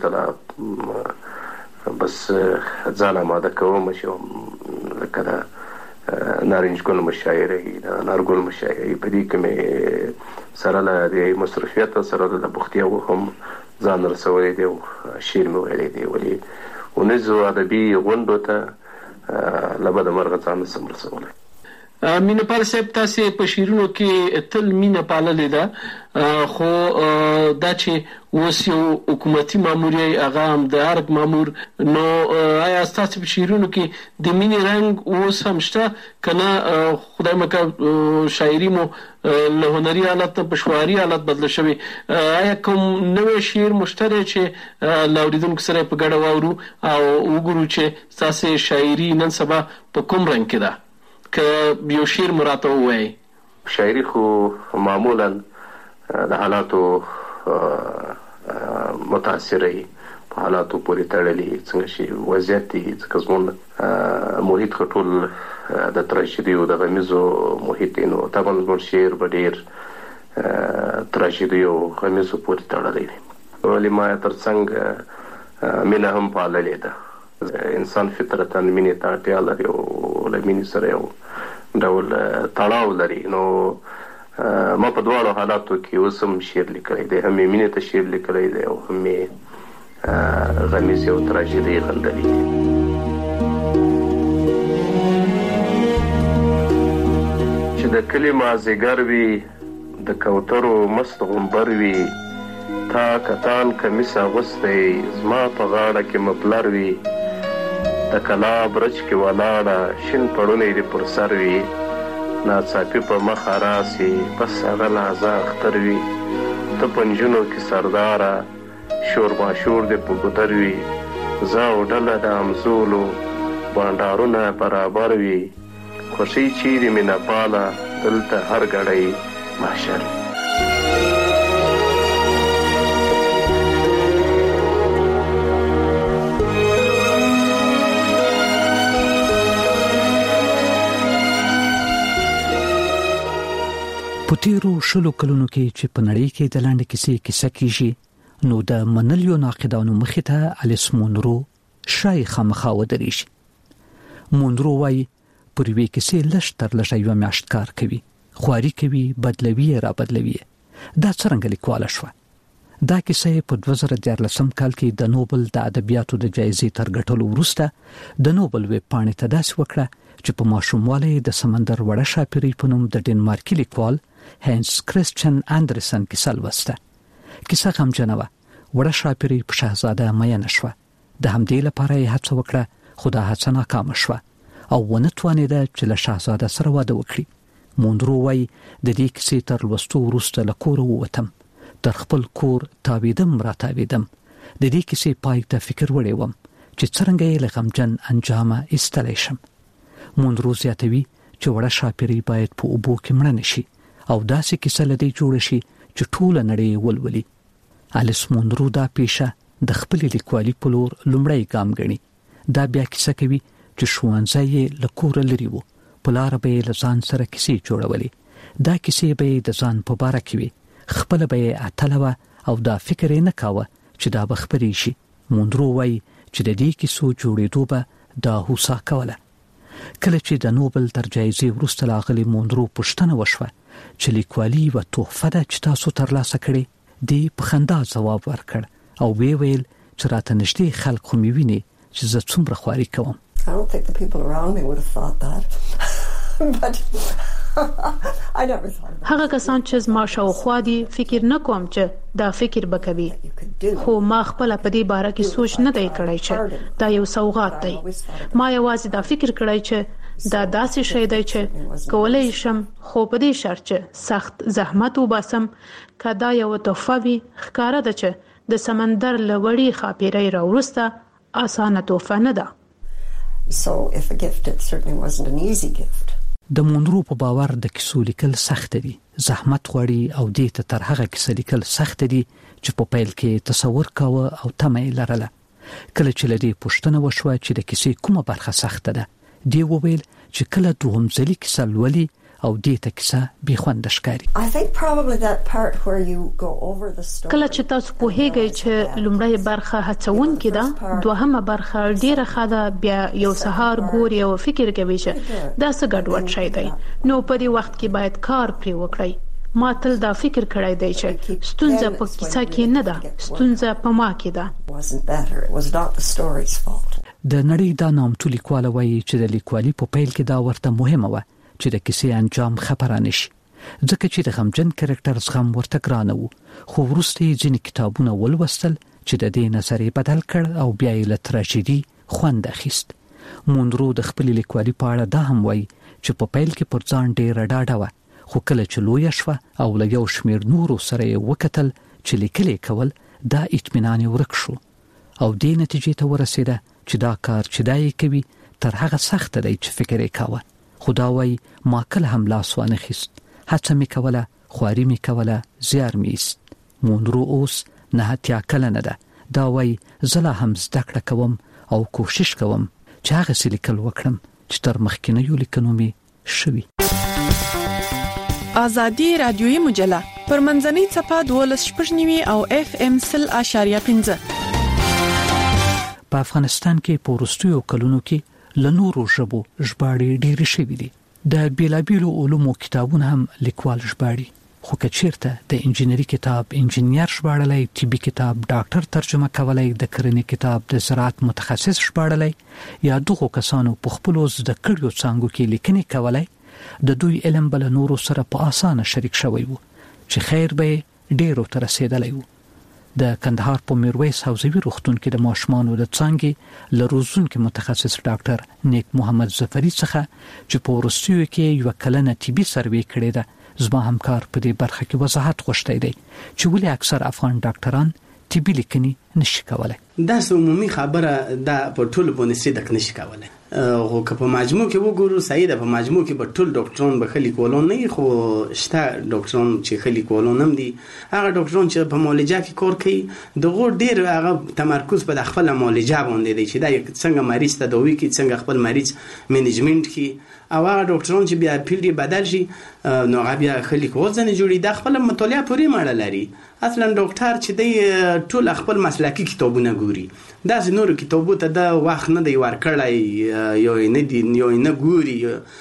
ته بس ځان آماده کوم چې لکه د نارنج ګل مشاعرې د انارګل مشاعرې په دې کې مې سره له د مصرفیت سره د بوختیاو هم ځان رسولی دی او شعر مې ویلی دی ولې ونیزو ادبي غونډو ته له بده مرغه ځان نسم رسولی مینپال صاحب تاسو په شیرونو کې تل مینه پاللې ده خو دا چې اوس یو حکومتي ماموري هغه هم د ارګ مامور نو آیا تاسو په شیرونو کې د مینې رنګ اوس هم شته کنه خدای مکه شاعري مو له هنري حالت په شعري حالت بدل شوی آیا کوم نوې شعر مشترک چې لاوریدونکو سره په ګډه واورو او وګورو چې تاسو شاعري نن سبا په کوم رنګ کې ده که یو شعر مراته وای شاعري خو معمولا د حالاتو متاثرې په حالاتو پورې تړلې څنګه شي وضعیت دي ځکه زموږ محیط خټول د تراژیدي او د غمیزو محیط نو طبعا زموږ شعر به ډېر تراژیدي او غمیزو پورې تړلی دی ولې ما تر څنګ مینه هم پاللې ده انسان فطرتاً مینې ته اړتیا لري او له مینې سره یو ډول تړاو لري نو ما په دواړو حالاتو کې اوس هم شعر لیکلی دی هم یې مینې ته شعر لیکلی دی او هم یې غمیزې او تراژیدۍ غندلي دي چې د کلي مازدیګر وي د کوترو مست غومبر وي، تا کتان کمیس اغوستی زما په غاړه کې مپلر وي، د کلا برج کې ولاړه شین پړونی دې پر سر وي، ناڅاپي په مخه راسي بس هغه لحظه اختر وي، ته په نجونو کې سرداره شور ماشور دې په ګودر وي، زه او ډله د همزولو بانډارونه برابر وي، خوښۍ چیرې مینه پاله دلته هر ګړی محشر وي. په تیرو شلو کلونو کې چې په نړۍ کې د لاندې کیسې کیسه کیږي، نو د منلیو ناقدانو مخې ته الیس مونرو شای خامخا ودرېږي. مونرو وايي پر وی کیسې لږ تر لږه یو میاشت کار کوي، خواري کوي، بدلوي را بدلوي. دا څرنګه لیکواله شوه؟ دا کیسه په دوه زره دیارلسم کال کې د نوبل د ادبیاتو د جایزې تر ګټلو وروسته د نوبل ویب پاڼې ته داسې وکړه چې په ماشوموالی د سمندر وړه شاپیرۍ په نوم د ډنمارکي لیکوال هینس کرسچن اندرسن کیسه لوسته. کیسه غمجنه وه. وړه شاپیرۍ په شهزاده میینه شوه. د همدې لپاره یې هڅه وکړه، خو دا هڅه ناکامه شوه او ونه توانېده چې له شهزاده سره واده وکړي. مونرو وايي د دې کیسې تر لوستو وروسته له کوره ووتم، تر خپل کور تاویدم را تاویدم، د دې کیسې پای ته فکر وړی وم چې څرنګه یې له غمجن انجامه ایستلی شم. مونرو زیاتوي چې وړه شاپیرۍ باید په اوبو کې مړه نشي او داسې کیسه له دې جوړه شي چې ټوله نړۍ ولولي. الیس مونرو دا پیشه د خپلې لیکوالي په لور لومړی ګام ګڼي. دا بیا کیسه کوي چې ښوونځی یې له کوره لرې و، په لاره به یې له ځان سره کیسې جوړولې. دا کیسې به یې د ځان په باره کې وي، خپله به یې اتله وه او دا فکر یې نه کاوه چې دا به خپرې شي. مونرو وایي چې د دې کیسو جوړېدو به دا هوسا کوله. کله چې د نوبل تر جایزې وروسته لاغلي مونرو پوښتنه وشوه چې لیکوالي یوه تحفه ده چې تاسو ترلاسه کړې، دې په خندا ځواب ورکړ او ویې ویل چې راته نږدې خلک خو مې ویني چې زه څومره خواري کوم. I don't think the people around me would have thought that. But I never thought about it. هغه کسان چې زما شاوخوا دي فکر نه کوم چې دا فکر به کوي، خو ما خپل په دې باره کې سوچ نه دی کړی چې دا یو سوغات دی. ما یوازې دا فکر کړی چې دا داسې شی دی چې کولای شم، خو په دې شرط چې سخت زحمت وباسم. که دا یو تحفه وي، ښکاره ده چې د سمندر له وړې ښاپیرۍ راوروسته اسانه تحفه نه ده. So if a gift, it certainly wasn't an easy gift. د مونرو په باور د کیسو لیکل سخت دي، زحمت غواړي او دې ته تر هغه کیسه لیکل سخت دي چې په پیل کې تصور کاوه او تمه یې لرله. کله چې له دې پوښتنه وشوه چې د کیسې کومه برخه سخته ده، دی وویل چې کله دوهم ځلې کیسه لولي او دې ته کیسه بې خونده ښکاري. کله چې تاسو پوهیږئ چې لومړی برخه هڅونکې ده، دوهمه برخه ډیره ښه ده، بیا یو سهار ګوري او فکر کوي چې دا څه ګډوډ شی دی، نو په دې وخت کې باید کار پرې وکړئ. ما تل دا فکر کړی دی چې ستونزه په کیسه کې نه ده، ستونزه په ما کې ده. د نړۍ دا نامتو لیکواله وایي چې د لیکوالي په پیل کې دا ورته مهمه وه چې د کیسې انجام خبره نشي، ځکه چې د غمجن کرکټر زغم ورته ګرانه و. خو وروسته یې ځینې کتابونه ولوستل چې د دې نظر یې بدل کړ او بیا یې له تراژیدي خوند اخیست. مونرو د خپلې لیکوالي په اړه دا هم وایي چې په پیل کې پر ځان ډېره ډاډه وه، خو کله چې لویه شوه او له یو شمېر نورو سره یې وکتل چې لیکل یې کول، دا اطمینان یې ورک شو او دې نتیجې ته ورسېده چې دا کار چې دا یې کوي تر هغه سخته دی چې فکر یې کاوه. خدا وایي ما کله هم لاس وانه خیست، هڅه مې کوله، خواري مې کوله، زیار مې ایست. مونرو اوس نه اتیا کلنه ده. دا وایي زه لا هم زده کړه کوم او کوشش کوم چې هغسې لیکل وکړم چې تر مخکینیو لیکنو مې شوي. آزادي رادیویي مجله پر منځنۍ څپه دولس شپږ نوي او اف ام سل اشاریه پنځه. په افغانستان کې په وروستیو کلونو کې له نورو ژبو ژباړې ډېرې شوې دي. د بیلابیلو علومو کتابونه هم لیکوال ژباړي، خو که چیرته د انجینری کتاب انجینیر ژباړلی، طبي کتاب ډاکټر ترجمه کولی، د کرنې کتاب د زراعت متخصص ژباړلی، یا دغو کسانو په خپلو زده کړیو څانګو کې لیکنې کولی، د دوی علم بل نورو سره په اسانه شریک شوی وو. چې خیر به ډیرو تر رسیدلی وو. د کندهار په میرویس حوزوي روغتون کې د ماشومانو د څانګې لروزونکو متخصص ډاکټر نیک محمد ظفری څخه چې په ورسیو کې یو کلنه طبي سروې کړې ده زما همکار په دې برخه کې وضاحت غوښتی دی چې ولې اکثر افغان ډاکټران طبي لیکنې نشي کولای. دا عمومي خبره دا په ټول باندې صدق نشي کولای. خو که په مجموع کې وګورو صحیح ده، په مجموع کې به ټول ډاکټران به خلی کولون نه، خو شته ډاکټران چې خلی کولون هم دي. هغه ډاکټران چې په معالجه کې کار کوي دغه ډیر هغه تمرکز په خپل معالجه باندې دی چې دا څنګه مریض تداوي کوي، څنګه خپل مریض منیجمنت کوي. او هغه ډاکټران چې بیا پیلډي بدل شي نو هغه بیا خلی کول ځنه جوړي د خپل مطالعه پوری مړه لري. اصلا ډاکټر چې دی ټول خپل مسلکي کتابونه ګوري، دا نور کتابو ته د وخت نه دی ورکړای یو نه دی یو نه ګوري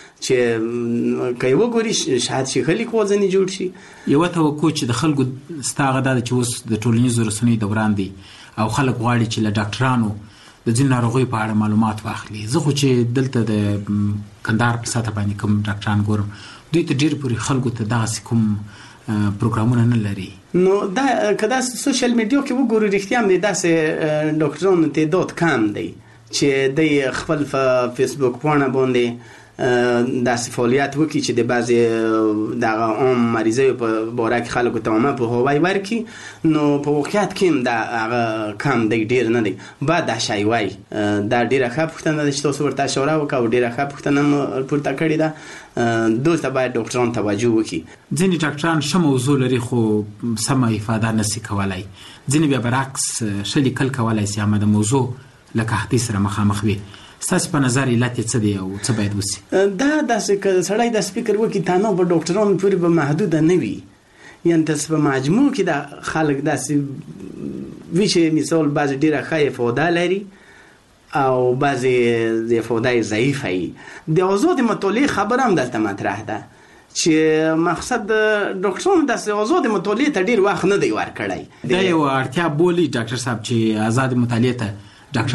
چې کای وګوري شاید شي خلی کول ځنه جوړ شي. یو توقع چې د خلکو ستاغه د چې اوس د ټولنیزو رسنیو دوران دی او خلک غواړي چې له ډاکټرانو د ځینو ناروغیو په اړه معلومات واخلي. زه خو چې دلته د کندهار په ساته باندې کوم ډاکټران ګورم دوی ته ډیر پوری خلکو ته دغه کوم پروګرامونه نه لري. نو دا کدا سوشل میډیا کې وګورو رښتیا هم داسې ډاکټرانو ته دوت کم دی چې د خپل فیسبوک پاڼه باندې داسې فعالیت وکړي چې د بعضې دغه عام مریضیو په باره کې خلکو ته عامه پوهاوی ورکړي. نو په واقعیت کې هم دا هغه کم دی، ډېر نه دی. باید دا شی وایي دا ډېره ښه پوښتنه ده چې تاسو ورته اشاره وکړه او ډېره ښه پوښتنه هم پورته کړې ده. دلته باید ډاکټران توجه وکړي. ځینې ډاکټران ښه موضوع لري خو سمه افاده نشي کولی، ځینې بیا برعکس ښه لیکل کولی سي اما د موضوع له قحطۍ سره مخامخ وي. ستاسو په نظر علت څه دی او څه باید وشي؟ دا داسې که سړی د سپیکر وکړي تنها په ډاکټرانو پورې به محدوده نه وي، یعنې تاسو په مجموع کې د خلک داسې وي چې مثال بعضې ډېره ښه افاده لري او بعضې د افاده ضعیفه وي. د آزاد مطالعې خبره هم دلته مطرح ده چې مقصد ډاکټرانو داسې آزاد مطالعې ته ډېر وخت نه دی ورکړی. دا یو اړتیا بولي ډاکټر صاحب چې آزاد مطالعې ته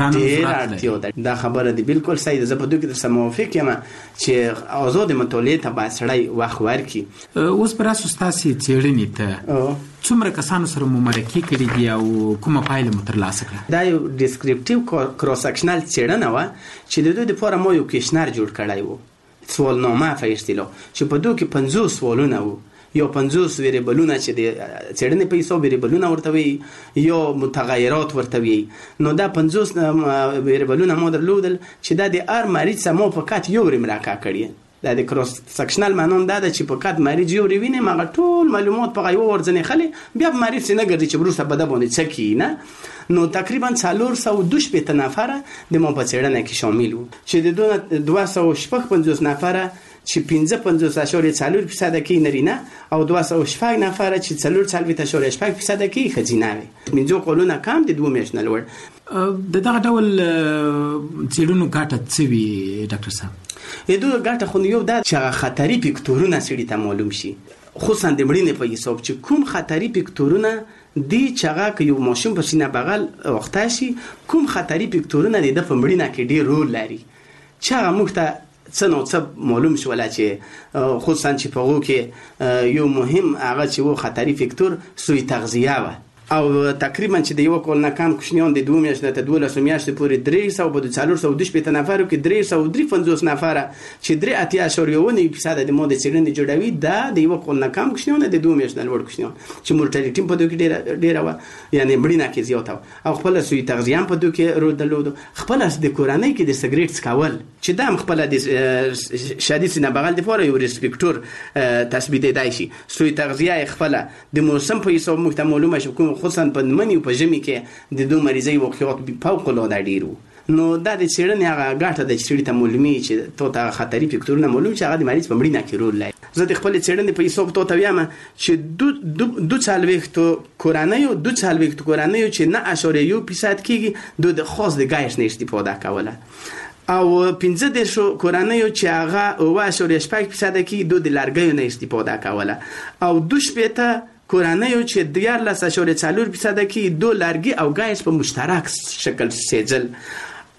ډاکټرانو دا خبره دی بالکل صحیح ده. زه په دوی کې درسره موافق یم چې آزاد مطالعې ته باید سړی وخت ورکړي. اوس پر اساس تاسې څېړنې ته څومره کسانو سره مو مرکې کړي دي او کومه پایله مو ترلاسه کړه؟ دا یو ډیسکریپټیو کراس سیکشنل څېړنه وه چې د دوی دپاره ما یو کوشنر جوړ کړی و، سوالنامه په اصطلاح، چې په دوی کې پنځوس سوالونه وو. یو پنځوس ویریبلونه چې د څېړنې په حساب ویریبلونه ورته وي یا متغیرات ورته وي. نو دا پنځوس ویریبلونه ما درلودل چې دا د هر مریض څخه ما فقط یو ورې مرکه کړي. دا د کراس سیکشنل معنی دا ده چې فقط مریض یو ورې ویني هغه ټول معلومات په یوه ورځنې خلي بیا په مریض نه ګرځي چې وروسته به ده باندې څه کیي نه. نو تقریبا څلور سوه دوه شپېته نفره د ما په څېړنه کې شامل وو چې د دوی دوه سوه شپږ پنځوس نفره چې پنځه پنځوس اعشاریه څلور فیصده کې نارینه او دوه سوه شپږ نفره چې څلور څلوېښت اعشاریه شپږ فیصده کې ښځینه وې. پنځه کلونه کم د دوه میاشتو نه لوړ. د دغه ډول څېړنو ګټه څه وي ډاکټر صاحب؟ د دوی ګټه خو یو دا چې هغه خطري فکتورونه سړي ته معلوم شي، خصوصا د مړینې په حساب چې کوم خطري فکتورونه دی چې هغه که یو ماشوم په سینه بغل وخته شي کوم خطري فکتورونه د ده په مړینه کې ډېر رول لري چې هغه موږ ته څه نو څه معلوم شوله چې خصوصا چې په هغو کې یو مهم هغه چې و خطري فکتور سوی تغذیه وه او تقریبا چې د یو کال نه کم کوچنیان د دوه میاشتې تر دولسو میاشتې پورې درې سوه په څلور سوه دوه شپېته نفرو کې درې سوه درې پنځوس نفره چې درې اتیا اعشاریه اوه نوي فیصده د ما د څېړنې جوړوي دا د یو کال نه کم کوچنیان د دوه میاشتو نه لوړ کوچنیان چې مورټالیټي په دوی کې ډېره ډېره وه، یعنې مړینه کې زیاته وه. او خپله سوی تغذیه هم په دوی کې رول درلود. خپله د کورنۍ کې د سګرېټ څکول چې دا هم خپله د شدید سینه بغل دپاره یو ریسک فیکټور تثبیتېدی شي. سوی تغذیه یې خپله د موسم په حساب موږ ته معلومه شي، کوم خصوصا په مني په ژمي کې د دوه مریضۍ واقعات فوق العاده ډېر وو. نو دا د څېړنې هغه ګټه ده چې سړي ته معلومېږي چې تو ته خطري فکتورونه معلوم چې هغه د مریض په مړینه کې رول لري. زه د خپلې څېړنې په حساب تو ته وایم چې دوه څلوېښتو کورنیو دوه څلوېښتو کورنیو چې نه اعشاریه یو فیصد کېږي دوی د خاص د ګاز نه استفاده کوله او پنځه دېرشو کورنیو چې هغه اوه اعشاریه شپږ فیصده کېږي دوی د لرګیو نه استفاده کوله او دوه شپېته کورنیو چې دیارلس اعشاریه څلور فیصده کې دو لرګي او ګاز په مشترک شکل سېځل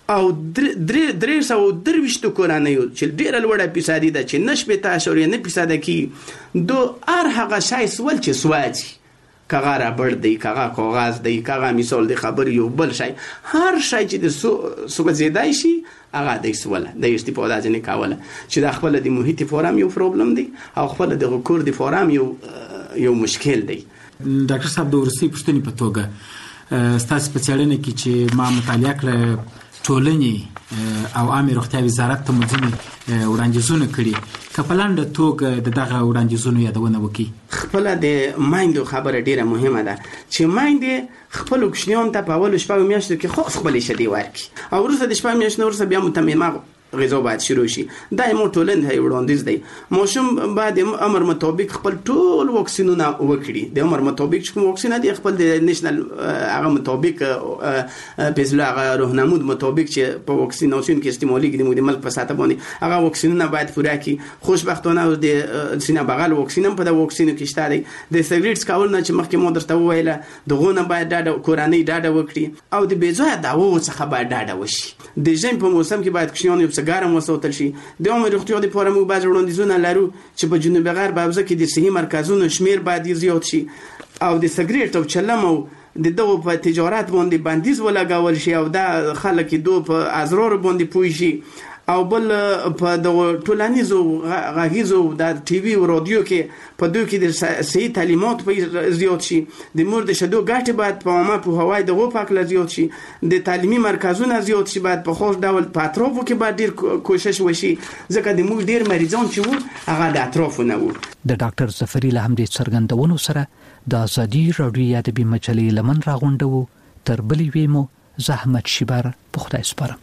او درې درې سوه درویشت کورنیو چې ډېره لوړه فیصدي ده چې نه شپېته اعشاریه نه فیصده کې دو هر هغه شی سول چې سواځي کغه رابړ دی کغه کاغذ دی کغه مثال د خبر یو بل شی هر شی چې د سوځیدای شي هغه د سوله د استفاده ځنه کاوله چې د خپل د محیط فورم یو پرابلم دی او خپل د کور د فورم یو یو مشکل دی. ډاکټر صاحب د ورسي پښتني په توګه ستاسو په چلنه کې چې ما مطالعه کړ ټولنې او عامه روغتیا وزارت ته مځني وړاندیزونه کړي کپلانډ توګه د دغه وړاندیزونو یادونه وکړي. خپل د مایندو خبره ډیره مهمه ده چې مایند خپل کوشنیان ته په اول شپه میاشتو کې خو خپل شدي ورکي او وروسته د شپه میاشتو وروسته بیا متممه غذا باید شروع شي. دا مو ټولن هي وړاندیز دی. ماشوم بعد امر مطابق خپل ټول واکسینونه وکړي. د امر مطابق کوم واکسین دی خپل د نېشنل هغه مطابق پېزلا هغه راهنمود مطابق چې په واکسیناسیون کې استعمالي کې د ملک په ساته باندې هغه واکسینونه باید پوره کړي. خوشبختانه د سینه بغل واکسین هم په د واکسینو کې شته دی. د سګریټ څکول نه چې مخکې مو درته وویله دغونه باید ډاډه کورنۍ ډاډه وکړي او د بېځایه دعوو څخه باید ډاډه وشي. د ژمي په موسم کې باید کوچنیان یو ګرم وساتل شي. د عمر روغتیا لپاره موږ باید وړاندیزونه لرو چې په جنوب غرب حوزه کې د صحي مرکزونو شمیر باید زیات شي او د سګریټ او چلم او د دغه په تجارت باندې بندیز ولګول شي او دا خلک دوه په ازرار باندې پوي شي او بل په د ټولنیزو غږیزو د ټي وي او رادیو کې په دوی کې د صحي تعلیمات په زیات شي. د مور د شدو ګټې باید په عامه په هوای د غو پاک زیات شي. د تعلیمي مرکزونو زیات شي باید په خاص ډول په اطرافو کې باید ډیر کوشش وشي ځکه د موږ ډیر مریضان چې وو هغه د اطرافو نه وو. د ډاکټر ظفری له همدې څرګندونو سره د ازادي راډیو ادبي مجلې لمن راغونډو تر بلې ویمو زحمت شبر په خدای سپارم.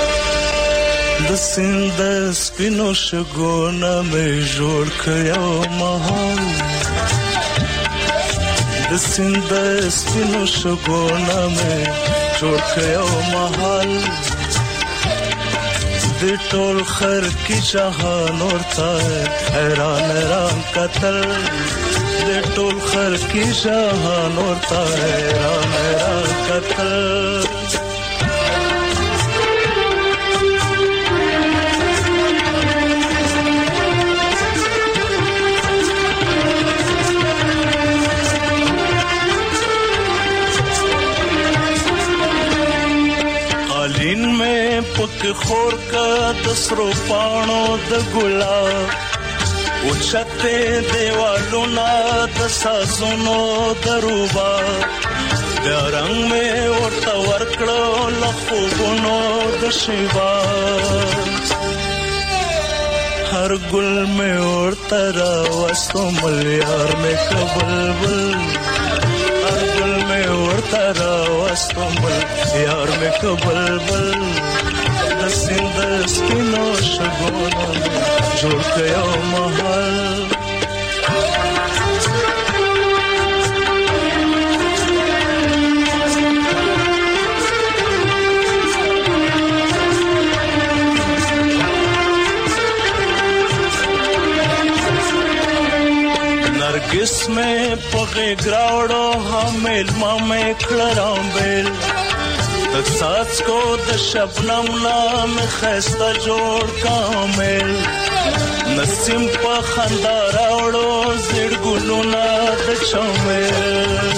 د سیند سپینو شګونه مې جوړ کړو مهال د سیند سپینو شګونه مې جوړ کړو مهال د ټول خر کی جهان ورته حیران حیران قتل د ټول خر کی جهان ورته حیران حیران قتل. قالین میں پک خور کا دسرو پانو د ګلاب اوچته دیوالو نا د سازونو دروبا د رنگ میں ورته ورکړو لخوګونو د شیوا هر ګل میں ورته را وستو ملیار میں کبلبل هر ګل میں ورته را وستو یار میں کبلبل د سیند سپینو شګونو جوړ کړو محل. नरगिस में पगे ग्रावड़ो हमेल मामे खड़राम बेल तक साथ को द शबनम नाम खस्ता जोड़ कामेल नसीम पा खंदा रावड़ो जिड़ गुलुना द चमेल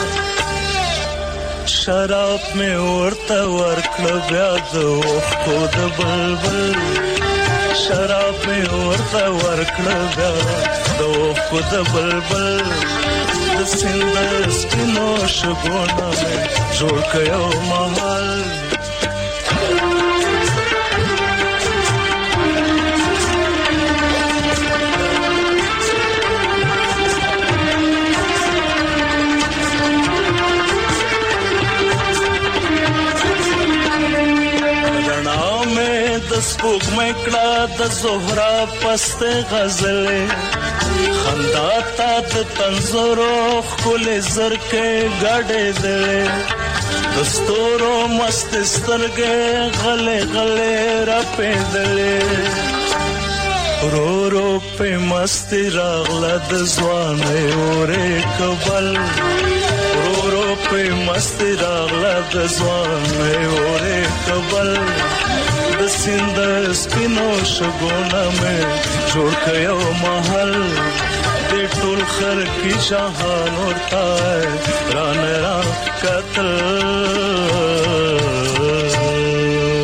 शराब में उड़ता वर्कड़ ब्याद को द बलबल शराब में उड़ता वर्कड़ ब्याद को द बलबल द सिंध स्पिनो शगोना में जोड़ कयो महल. स्पूक में कड़ा द जोहरा पस्ते गजले खंदाता द तंजरो खुले जर के गाड़े दले दस्तूरो मस्त सरगे गले गले रपे दले रो रो पे मस्ती रागला द जवाने ओरे कबल रो रो पे मस्ती रागला द जवाने ओरे कबल د سیند سپینو شګونه مې جوړ کيو محل د ټول خر کی شاهان ورته ران را قتل